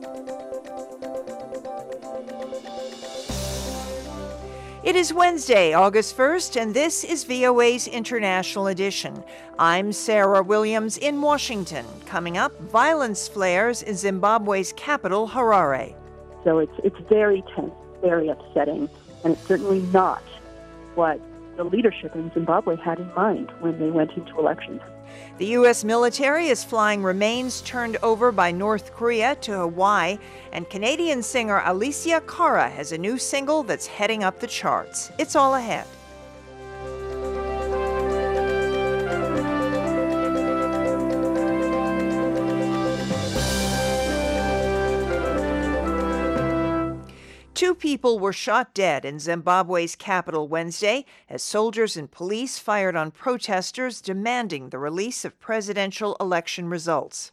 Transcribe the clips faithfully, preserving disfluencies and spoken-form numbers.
It is Wednesday, August first, and this is V O A's International Edition. I'm Sarah Williams in Washington. Coming up, violence flares in Zimbabwe's capital, Harare. So it's it's very tense, very upsetting, and it's certainly not what the leadership in Zimbabwe had in mind when they went into elections. The U S military is flying remains turned over by North Korea to Hawaii, and Canadian singer Alicia Cara has a new single that's heading up the charts. It's all ahead. Two people were shot dead in Zimbabwe's capital Wednesday as soldiers and police fired on protesters demanding the release of presidential election results.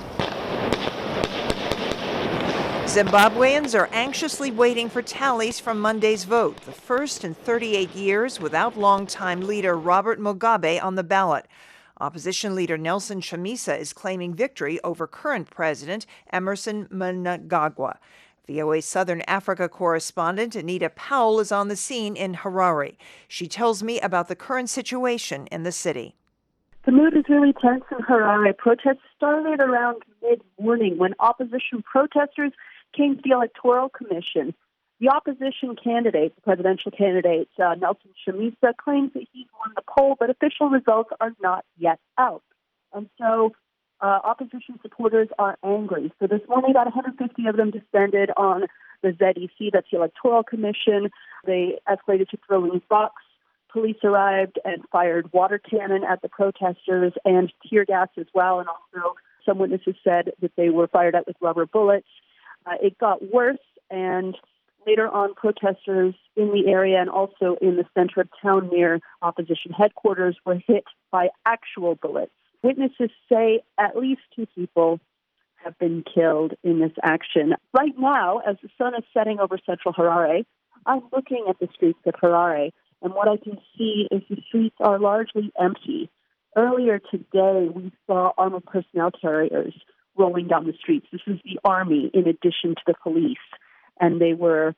Zimbabweans are anxiously waiting for tallies from Monday's vote, the first in thirty-eight years without longtime leader Robert Mugabe on the ballot. Opposition leader Nelson Chamisa is claiming victory over current president Emmerson Mnangagwa. V O A Southern Africa correspondent Anita Powell is on the scene in Harare. She tells me about the current situation in the city. The mood is really tense in Harare. Protests started around mid-morning when opposition protesters came to the Electoral Commission. The opposition candidate, the presidential candidate, uh, Nelson Chamisa, claims that he's won the poll, but official results are not yet out. And so Uh, opposition supporters are angry. So this morning, about one hundred fifty of them descended on the Z E C, that's the Electoral Commission. They escalated to throwing rocks. Police arrived and fired water cannon at the protesters and tear gas as well. And also, some witnesses said that they were fired at with rubber bullets. Uh, it got worse, and later on, protesters in the area and also in the center of town near opposition headquarters were hit by actual bullets. Witnesses say at least two people have been killed in this action. Right now, as the sun is setting over central Harare, I'm looking at the streets of Harare, and what I can see is the streets are largely empty. Earlier today, we saw armored personnel carriers rolling down the streets. This is the army in addition to the police, and they were,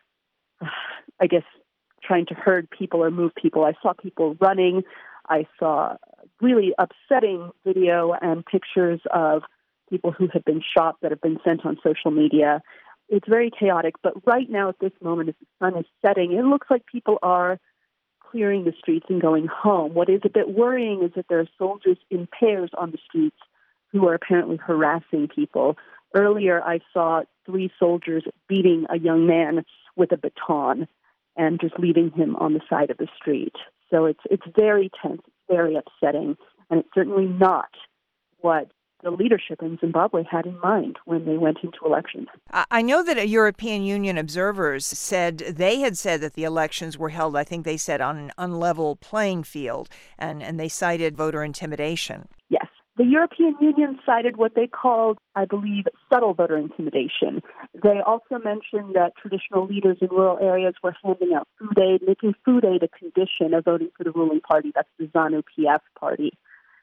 I guess, trying to herd people or move people. I saw people running. I saw really upsetting video and pictures of people who have been shot that have been sent on social media. It's very chaotic, but right now at this moment, as the sun is setting, it looks like people are clearing the streets and going home. What is a bit worrying is that there are soldiers in pairs on the streets who are apparently harassing people. Earlier, I saw three soldiers beating a young man with a baton and just leaving him on the side of the street. So it's it's very tense, it's very upsetting, and it's certainly not what the leadership in Zimbabwe had in mind when they went into elections. I know that European Union observers said they had said that the elections were held, I think they said, on an unlevel playing field, and, and they cited voter intimidation. Yes. The European Union cited what they called, I believe, subtle voter intimidation. They also mentioned that traditional leaders in rural areas were handing out food aid, making food aid a condition of voting for the ruling party. That's the ZANU-P F party.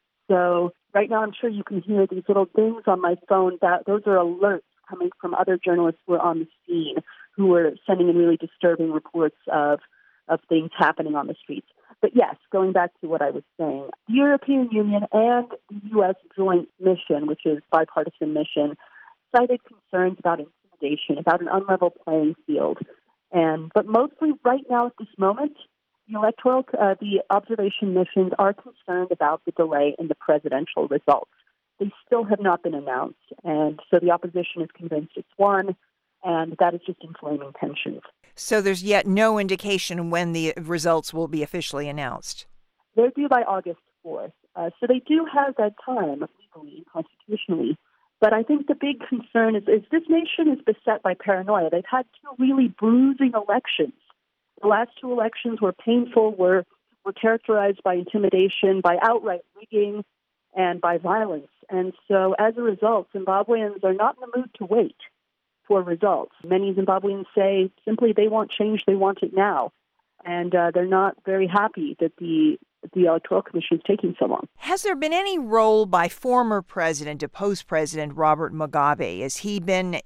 So right now I'm sure you can hear these little dings on my phone. That those are alerts coming from other journalists who are on the scene, who were sending in really disturbing reports of, of things happening on the streets. But yes, going back to what I was saying, the European Union and the U S Joint Mission, which is a bipartisan mission, cited concerns about intimidation, about an unlevel playing field. And but mostly right now at this moment, the electoral, uh, the observation missions are concerned about the delay in the presidential results. They still have not been announced, and so the opposition is convinced it's won, and that is just inflaming tensions. So there's yet no indication when the results will be officially announced. They're due by August fourth. Uh, so they do have that time legally and constitutionally. But I think the big concern is, is this nation is beset by paranoia. They've had two really bruising elections. The last two elections were painful, were, were characterized by intimidation, by outright rigging, and by violence. And so as a result, Zimbabweans are not in the mood to wait for results. Many Zimbabweans say simply they want change, they want it now. And uh, they're not very happy that the the Electoral Commission is taking so long. Has there been any role by former president, deposed President Robert Mugabe? Has he been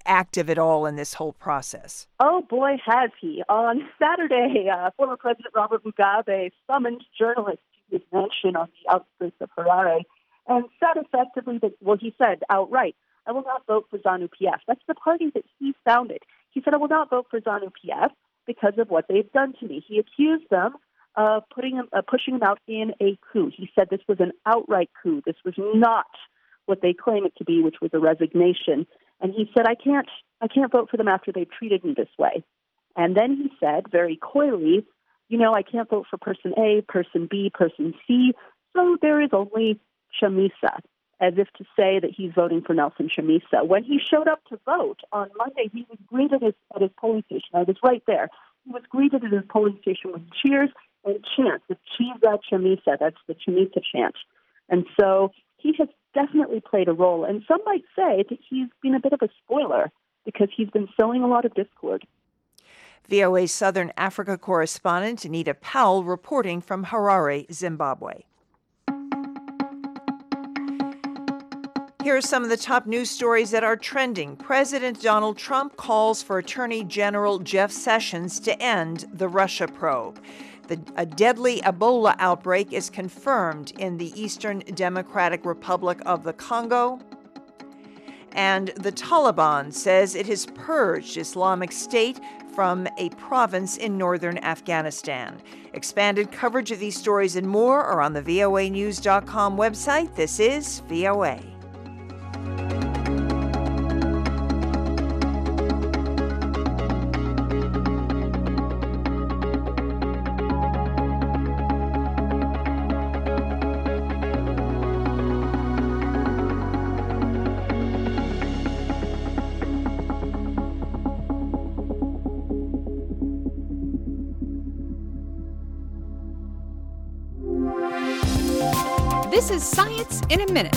active at all in this whole process. Oh, boy, has he. On Saturday, uh, former President Robert Mugabe summoned journalists to his mansion on the outskirts of Harare and said effectively that, well, he said outright, I will not vote for ZANU-P F. That's the party that he founded. He said, I will not vote for ZANU-P F because of what they've done to me. He accused them of putting him, uh, pushing him out in a coup. He said this was an outright coup. This was not what they claim it to be, which was a resignation. And he said, I can't, I can't vote for them after they've treated me this way. And then he said very coyly, you know, I can't vote for person A, person B, person C, so there is only Chamisa, as if to say that he's voting for Nelson Chamisa. When he showed up to vote on Monday, he was greeted at, at his polling station. I was right there. He was greeted at his polling station with cheers and chants, the Chiza Chamisa, that's the Chamisa chant. And so he has definitely played a role. And some might say that he's been a bit of a spoiler because he's been sowing a lot of discord. V O A's Southern Africa correspondent Anita Powell reporting from Harare, Zimbabwe. Here are some of the top news stories that are trending. President Donald Trump calls for Attorney General Jeff Sessions to end the Russia probe. The, a deadly Ebola outbreak is confirmed in the Eastern Democratic Republic of the Congo. And the Taliban says it has purged Islamic State from a province in northern Afghanistan. Expanded coverage of these stories and more are on the V O A news dot com website. This is V O A. This is Science in a Minute.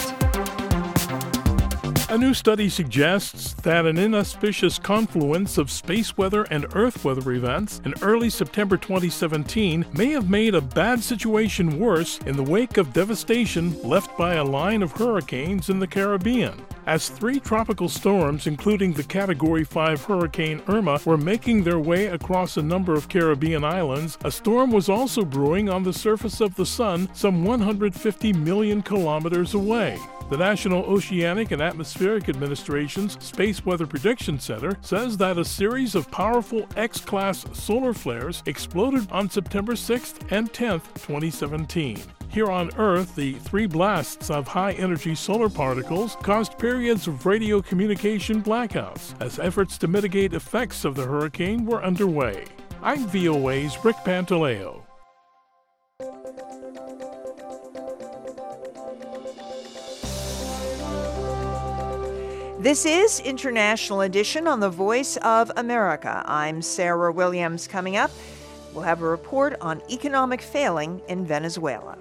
A new study suggests that an inauspicious confluence of space weather and Earth weather events in early September twenty seventeen may have made a bad situation worse in the wake of devastation left by a line of hurricanes in the Caribbean. As three tropical storms, including the Category five Hurricane Irma, were making their way across a number of Caribbean islands, a storm was also brewing on the surface of the Sun some one hundred fifty million kilometers away. The National Oceanic and Atmospheric Administration's Space Weather Prediction Center says that a series of powerful X-class solar flares exploded on September sixth and tenth, twenty seventeen. Here on Earth, the three blasts of high-energy solar particles caused periods of radio communication blackouts as efforts to mitigate effects of the hurricane were underway. I'm V O A's Rick Pantaleo. This is International Edition on the Voice of America. I'm Sarah Williams. Coming up, we'll have a report on economic failing in Venezuela.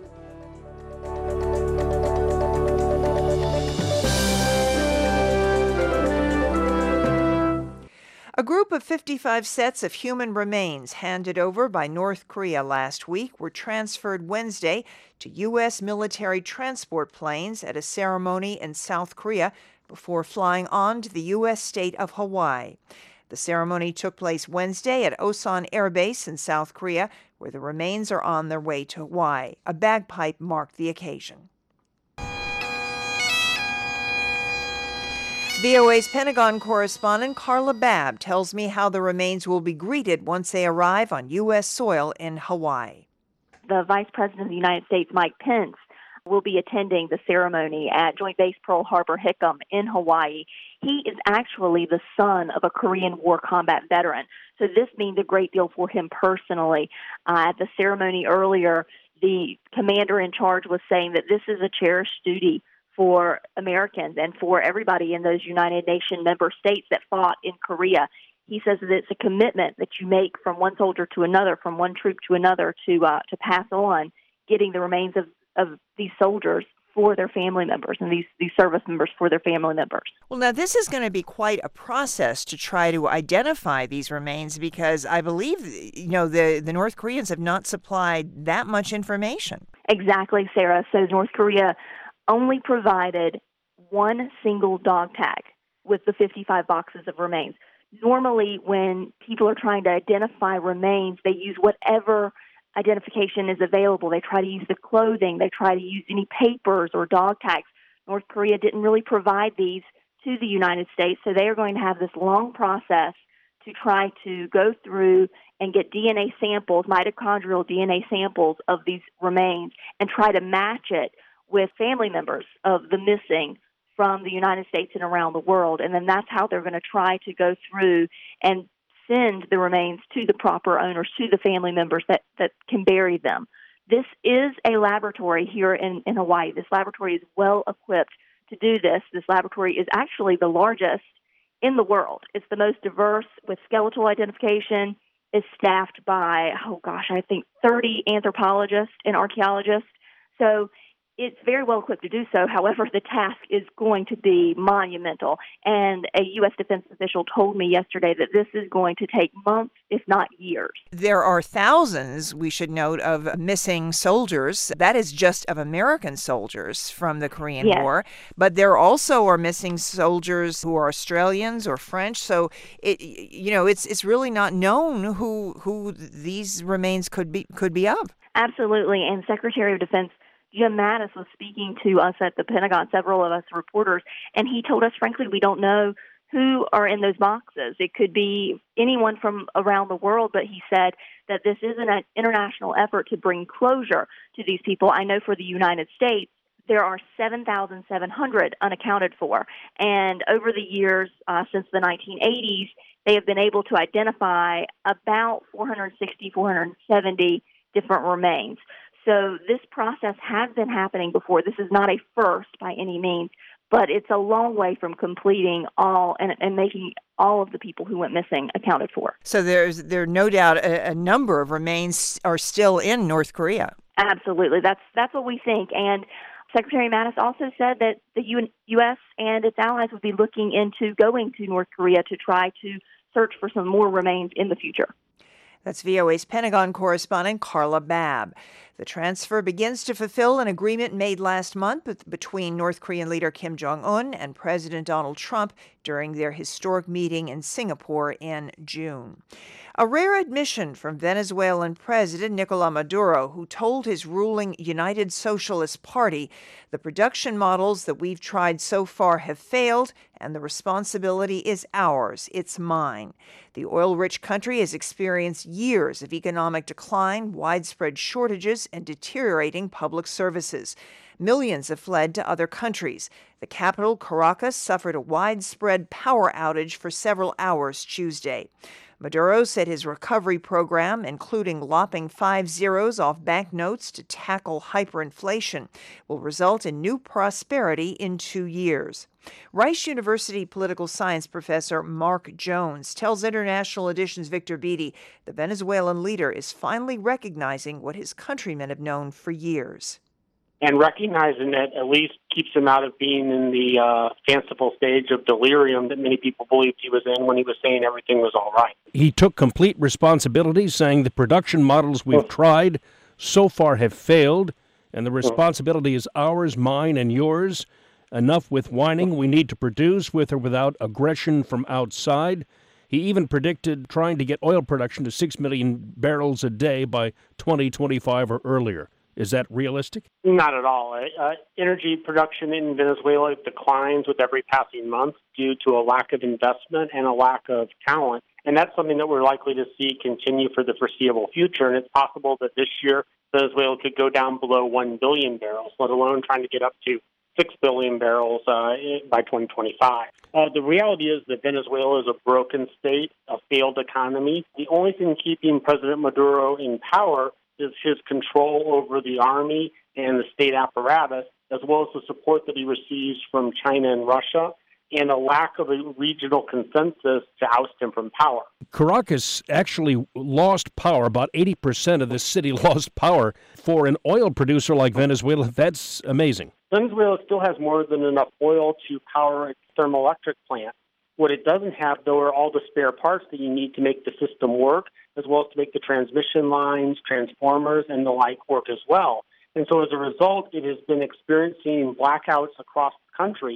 A group of fifty-five sets of human remains handed over by North Korea last week were transferred Wednesday to U S military transport planes at a ceremony in South Korea before flying on to the U S state of Hawaii. The ceremony took place Wednesday at Osan Air Base in South Korea, where the remains are on their way to Hawaii. A bagpipe marked the occasion. V O A's Pentagon correspondent Carla Babb tells me how the remains will be greeted once they arrive on U S soil in Hawaii. The Vice President of the United States, Mike Pence, will be attending the ceremony at Joint Base Pearl Harbor Hickam in Hawaii. He is actually the son of a Korean War combat veteran, so this means a great deal for him personally. Uh, at the ceremony earlier, the commander in charge was saying that this is a cherished duty for Americans and for everybody in those United Nations member states that fought in Korea. He says that it's a commitment that you make from one soldier to another, from one troop to another, to uh, to pass on getting the remains of, of these soldiers for their family members and these, these service members for their family members. Well, now, this is going to be quite a process to try to identify these remains because I believe, you know, the, the North Koreans have not supplied that much information. Exactly, Sarah. So North Korea only provided one single dog tag with the fifty-five boxes of remains. Normally, when people are trying to identify remains, they use whatever identification is available. They try to use the clothing. They try to use any papers or dog tags. North Korea didn't really provide these to the United States, so they are going to have this long process to try to go through and get D N A samples, mitochondrial D N A samples of these remains, and try to match it with family members of the missing from the United States and around the world. And then that's how they're going to try to go through and send the remains to the proper owners, to the family members that, that can bury them. This is a laboratory here in, in Hawaii. This laboratory is well equipped to do this. This laboratory is actually the largest in the world. It's the most diverse with skeletal identification. It's staffed by, oh gosh, I think thirty anthropologists and archaeologists. So it's very well equipped to do so. However, the task is going to be monumental. And a U S defense official told me yesterday that this is going to take months, if not years. There are thousands, we should note, of missing soldiers. That is just of American soldiers from the Korean Yes. War. But there also are missing soldiers who are Australians or French. So, it, you know, it's it's really not known who who these remains could be could be of. Absolutely. And Secretary of Defense Jim Mattis was speaking to us at the Pentagon, several of us reporters, and he told us, frankly, we don't know who are in those boxes. It could be anyone from around the world, but he said that this is an international effort to bring closure to these people. I know for the United States, there are seven thousand seven hundred unaccounted for, and over the years, uh, since the nineteen eighties, they have been able to identify about four hundred sixty, four hundred seventy different remains. So this process has been happening before. This is not a first by any means, but it's a long way from completing all and, and making all of the people who went missing accounted for. So there's there no doubt a, a number of remains are still in North Korea. Absolutely. That's that's what we think. And Secretary Mattis also said that the U S and its allies would be looking into going to North Korea to try to search for some more remains in the future. That's V O A's Pentagon correspondent Carla Babb. The transfer begins to fulfill an agreement made last month between North Korean leader Kim Jong-un and President Donald Trump during their historic meeting in Singapore in June. A rare admission from Venezuelan President Nicolás Maduro, who told his ruling United Socialist Party, the production models that we've tried so far have failed, and the responsibility is ours. It's mine. The oil-rich country has experienced years of economic decline, widespread shortages, and deteriorating public services. Millions have fled to other countries. The capital, Caracas, suffered a widespread power outage for several hours Tuesday. Maduro said his recovery program, including lopping five zeros off banknotes to tackle hyperinflation, will result in new prosperity in two years. Rice University political science professor Mark Jones tells International Edition's Victor Beattie the Venezuelan leader is finally recognizing what his countrymen have known for years. And recognizing that at least keeps him out of being in the uh, fanciful stage of delirium that many people believed he was in when he was saying everything was all right. He took complete responsibility, saying the production models we've tried so far have failed, and the responsibility is ours, mine, and yours. Enough with whining. We need to produce with or without aggression from outside. He even predicted trying to get oil production to six million barrels a day by twenty twenty-five or earlier. Is that realistic? Not at all. Uh, energy production in Venezuela declines with every passing month due to a lack of investment and a lack of talent. And that's something that we're likely to see continue for the foreseeable future. And it's possible that this year Venezuela could go down below one billion barrels, let alone trying to get up to six billion barrels uh, by twenty twenty-five. Uh, the reality is that Venezuela is a broken state, a failed economy. The only thing keeping President Maduro in power is his control over the army and the state apparatus, as well as the support that he receives from China and Russia, and a lack of a regional consensus to oust him from power. Caracas actually lost power. About eighty percent of the city lost power. For an oil producer like Venezuela, that's amazing. Venezuela still has more than enough oil to power its thermoelectric plant. What it doesn't have, though, are all the spare parts that you need to make the system work, as well as to make the transmission lines, transformers, and the like work as well. And so as a result, it has been experiencing blackouts across the country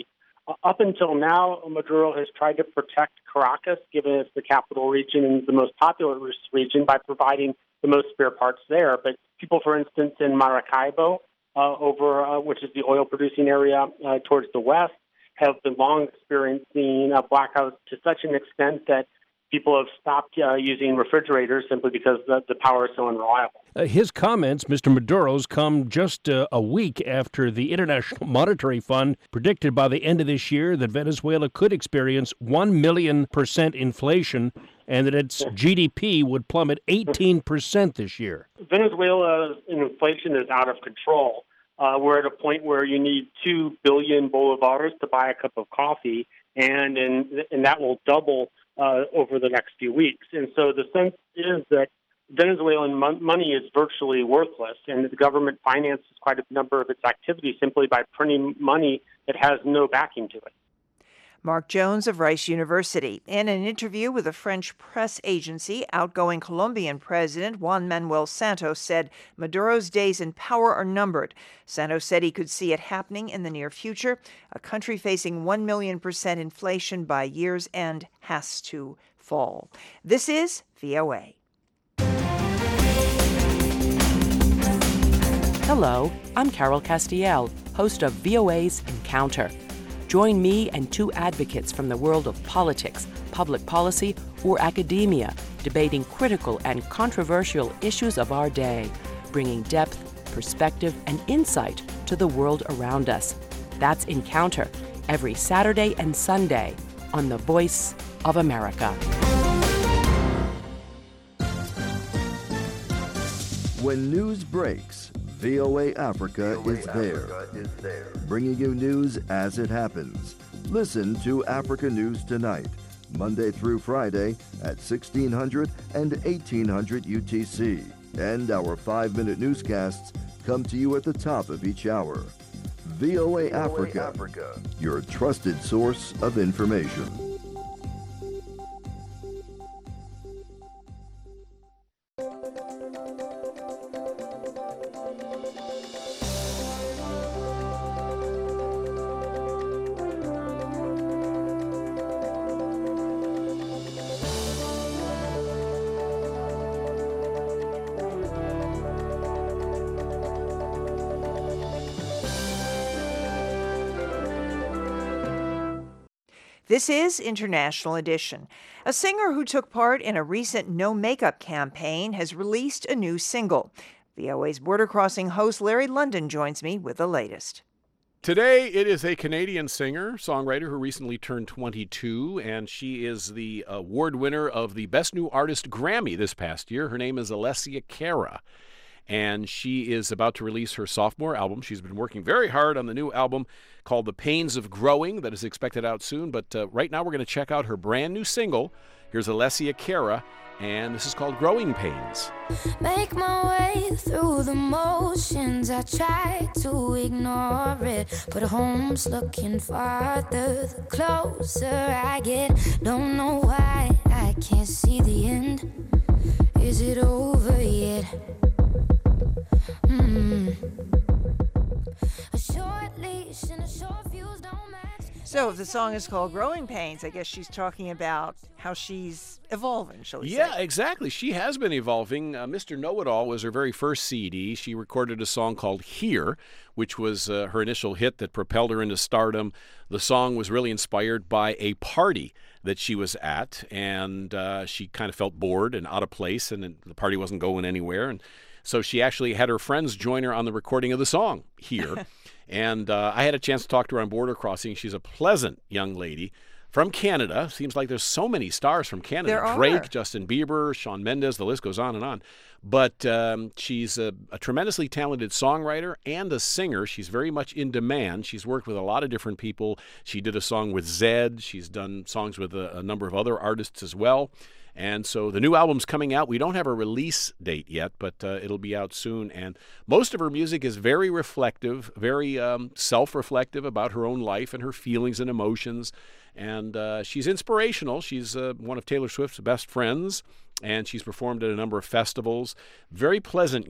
Uh, up until now, Maduro has tried to protect Caracas, given it's the capital region and the most populous region, by providing the most spare parts there. But people, for instance, in Maracaibo, uh, over uh, which is the oil-producing area uh, towards the west, have been long experiencing uh, blackouts to such an extent that people have stopped uh, using refrigerators simply because the, the power is so unreliable. Uh, his comments, Mister Maduro's, come just uh, a week after the International Monetary Fund predicted by the end of this year that Venezuela could experience one million percent inflation and that its G D P would plummet eighteen percent this year. Venezuela's inflation is out of control. Uh, we're at a point where you need two billion bolivars to buy a cup of coffee, and in, and that will double uh, over the next few weeks. And so the sense is that Venezuelan mon- money is virtually worthless, and the government finances quite a number of its activities simply by printing money that has no backing to it. Mark Jones of Rice University. In an interview with a French press agency, outgoing Colombian President Juan Manuel Santos said Maduro's days in power are numbered. Santos said he could see it happening in the near future. A country facing one million percent inflation by year's end has to fall. This is V O A. Hello, I'm Carol Castiel, host of V O A's Encounter. Join me and two advocates from the world of politics, public policy, or academia, debating critical and controversial issues of our day, bringing depth, perspective, and insight to the world around us. That's Encounter, every Saturday and Sunday on The Voice of America. When news breaks, V O A Africa is there, bringing you news as it happens. Listen to Africa News Tonight, Monday through Friday at sixteen hundred and eighteen hundred U T C. And our five-minute newscasts come to you at the top of each hour. V O A Africa, your trusted source of information. This is International Edition. A singer who took part in a recent no makeup campaign has released a new single. V O A's Border Crossing host Larry London joins me with the latest. Today, it is a Canadian singer, songwriter who recently turned twenty-two, and she is the award winner of the Best New Artist Grammy this past year. Her name is Alessia Cara, and she is about to release her sophomore album. She's been working very hard on the new album called The Pains of Growing that is expected out soon, but uh, right now we're going to check out her brand new single. Here's Alessia Cara, and this is called Growing Pains. Make my way through the motions, I try to ignore it, but home's looking farther the closer I get. Don't know why I can't see the end. Is it over yet? Mm. A short leash and a short fuse don't match. So if the song is called Growing Pains, I guess she's talking about how she's evolving, shall we yeah, say. exactly. She has been evolving. Uh, Mister Know-It-All was her very first C D. She recorded a song called Here, which was uh, her initial hit that propelled her into stardom. The song was really inspired by a party that she was at, and uh, she kind of felt bored and out of place, and the party wasn't going anywhere. And so she actually had her friends join her on the recording of the song, Here. And uh, I had a chance to talk to her on Border Crossing. She's a pleasant young lady from Canada. Seems like there's so many stars from Canada. There are. Drake, Justin Bieber, Shawn Mendes, the list goes on and on. But um, she's a, a tremendously talented songwriter and a singer. She's very much in demand. She's worked with a lot of different people. She did a song with Zedd. She's done songs with a, a number of other artists as well. And so the new album's coming out. We don't have a release date yet, but uh, it'll be out soon. And most of her music is very reflective, very um, self-reflective about her own life and her feelings and emotions. And uh, she's inspirational. She's uh, one of Taylor Swift's best friends, and she's performed at a number of festivals. Very pleasant young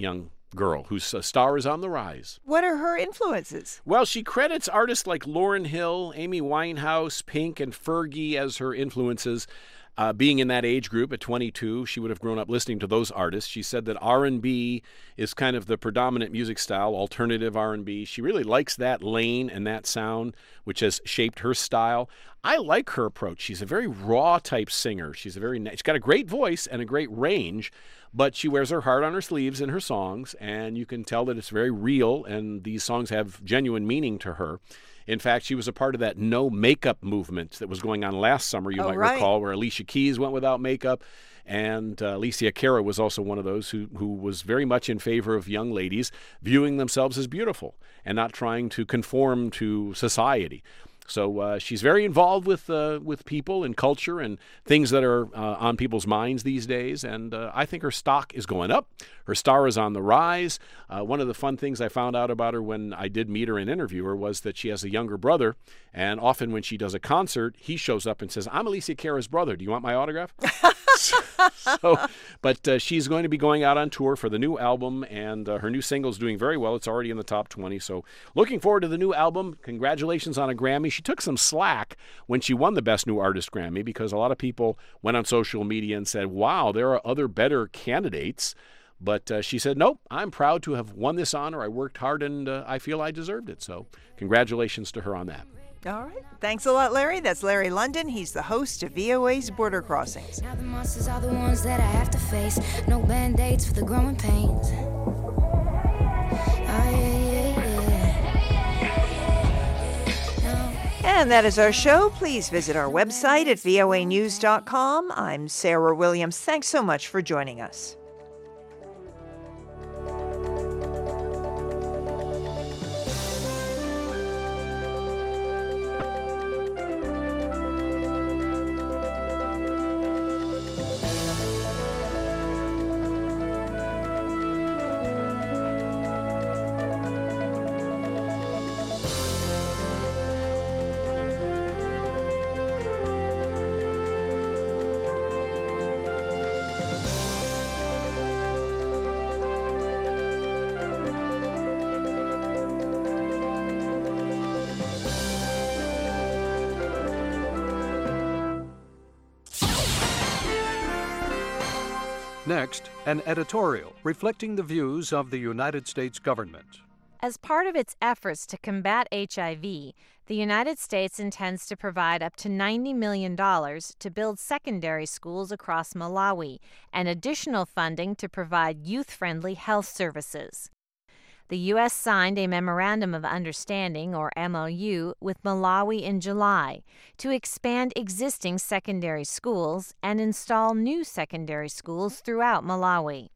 girl whose uh, star is on the rise. What are her influences? Well, she credits artists like Lauryn Hill, Amy Winehouse, Pink, and Fergie as her influences. Uh, being in that age group at twenty-two, she would have grown up listening to those artists. She said that R and B is kind of the predominant music style, alternative R and B. She really likes that lane and that sound, which has shaped her style. I like her approach. She's a very raw type singer. She's a very she's got a great voice and a great range, but she wears her heart on her sleeves in her songs, and you can tell that it's very real, and these songs have genuine meaning to her. In fact, she was a part of that no makeup movement that was going on last summer, you oh, might right. recall, where Alicia Keys went without makeup. And uh, Alicia Cara was also one of those who, who was very much in favor of young ladies viewing themselves as beautiful and not trying to conform to society. So uh, she's very involved with uh, with people and culture and things that are uh, on people's minds these days. And uh, I think her stock is going up. Her star is on the rise. Uh, one of the fun things I found out about her when I did meet her and interview her was that she has a younger brother. And often when she does a concert, he shows up and says, "I'm Alicia Cara's brother. Do you want my autograph?" so, but uh, she's going to be going out on tour for the new album, and uh, her new single is doing very well. It's already in the top twenty. So looking forward to the new album. Congratulations on a Grammy. She took some slack when she won the Best New Artist Grammy because a lot of people went on social media and said, wow, there are other better candidates. But uh, she said, nope, I'm proud to have won this honor. I worked hard, and uh, I feel I deserved it. So congratulations to her on that. All right. Thanks a lot, Larry. That's Larry London. He's the host of V O A's Border Crossings. Now the monsters are the ones that I have to face. No band-aids for the growing pains. Oh, yeah, yeah, yeah. And that is our show. Please visit our website at V O A news dot com. I'm Sarah Williams. Thanks so much for joining us. Next, an editorial reflecting the views of the United States government. As part of its efforts to combat H I V, the United States intends to provide up to ninety million dollars to build secondary schools across Malawi and additional funding to provide youth-friendly health services. The U S signed a Memorandum of Understanding, or M O U, with Malawi in July to expand existing secondary schools and install new secondary schools throughout Malawi.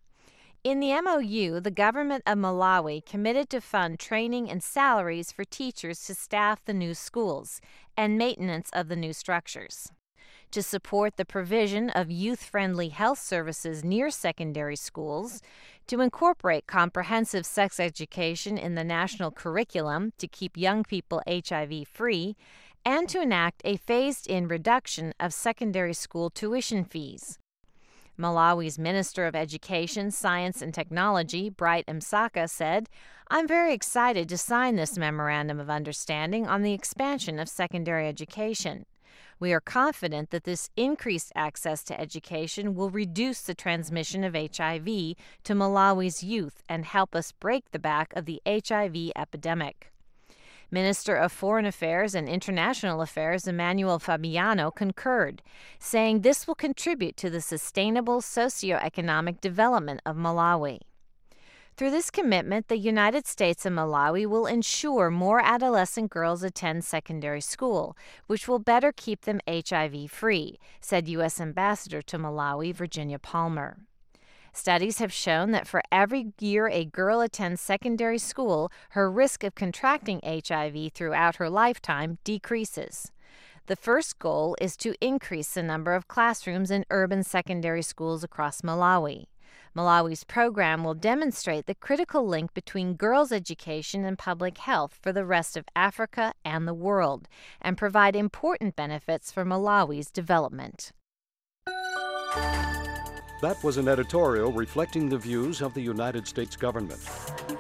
In the M O U, the government of Malawi committed to fund training and salaries for teachers to staff the new schools and maintenance of the new structures. To support the provision of youth-friendly health services near secondary schools, to incorporate comprehensive sex education in the national curriculum to keep young people H I V-free, and to enact a phased-in reduction of secondary school tuition fees. Malawi's Minister of Education, Science and Technology, Bright Msaka, said, "I'm very excited to sign this Memorandum of Understanding on the expansion of secondary education. We are confident that this increased access to education will reduce the transmission of H I V to Malawi's youth and help us break the back of the H I V epidemic." Minister of Foreign Affairs and International Affairs Emmanuel Fabiano concurred, saying this will contribute to the sustainable socioeconomic development of Malawi. Through this commitment, the United States and Malawi will ensure more adolescent girls attend secondary school, which will better keep them H I V-free, said U S Ambassador to Malawi, Virginia Palmer. Studies have shown that for every year a girl attends secondary school, her risk of contracting H I V throughout her lifetime decreases. The first goal is to increase the number of classrooms in urban secondary schools across Malawi. Malawi's program will demonstrate the critical link between girls' education and public health for the rest of Africa and the world, and provide important benefits for Malawi's development. That was an editorial reflecting the views of the United States government.